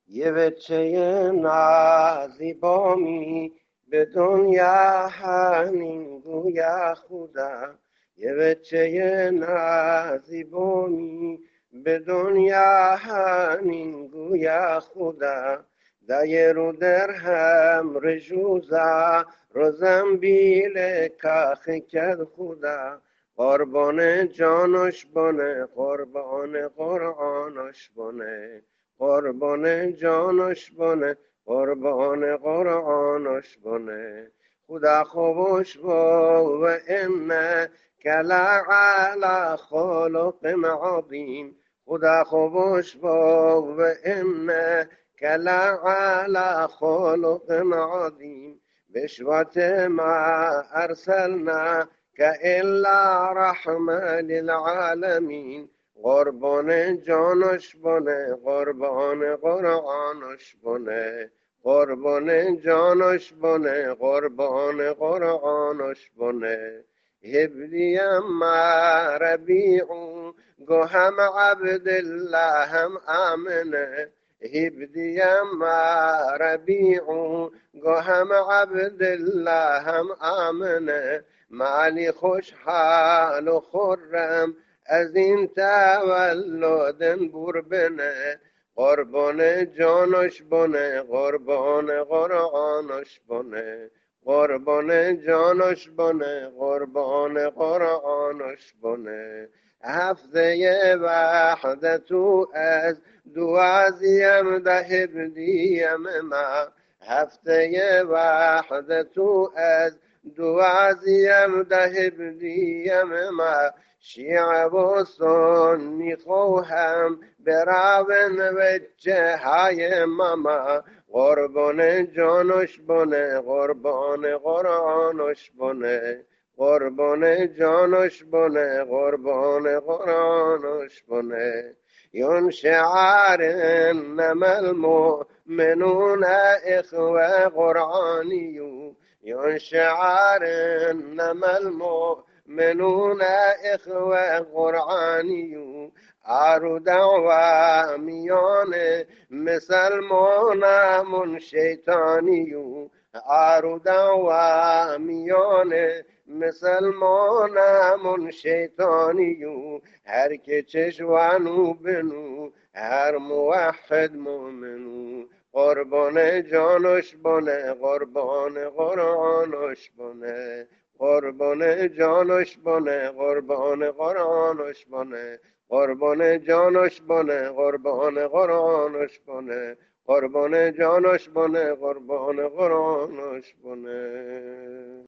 یه بچه نازیبامی به دنیا همین گویا خدا. یه بچه نازیبامی به دنیا همین گویا خدا. دای رو در هم رجوزا روزم بیل کاخ کد خدا. قربان جانش بانه قربان قرآنش بانه. قربان جانش بانه قربان قرآنش بانه. خدا خوبش با و انه کلا علی خلق عظیم. خدا خوبش با و انه کلا علی خلق عظیم. بشوت ما ارسلنا الا رحمه للعالمین. قربان جانش بانه قربان قرآنش بانه. قربان جانش بانه قربان قرآنش بانه. هبلیم ما ربیعو گو هم عبدالله هم آمنه. هبلیم ما ربیعو گو هم عبدالله هم آمنه. مالی خوشحال و خرم از این تولدن بربنه. قربان جانش بانه قربان قرآنش بانه. قربان جانش بانه قربان قرآنش بانه. هفته وحدتو از دوازیم ده بدیم ما. هفته وحدتو از دوازیم ده بدیم ما. شیعه و سنی خواهم براون وجه های ماما. قربان جانش بانه قربان قرآنش بانه. قربان جانش بانه قربان قرآنش بانه. یون شعار انما المؤمنون اخوه قرآنیو. یون شعار انما المؤمنون اخوه قرآنیو. آرو دعوا میان مسلمانمون شیطانیو. آرو دعوا میان مسلمانمون شیطانیو. هر که چشوانو بنو هر موحد مؤمنو. قربان جانش بانه قربان قرآنش بانه. قربان جانش بانه قربان قرآنش بانه. قربان جانش بانه قربان قرآنش بانه. قربان جانش بانه قربان قرآنش بانه.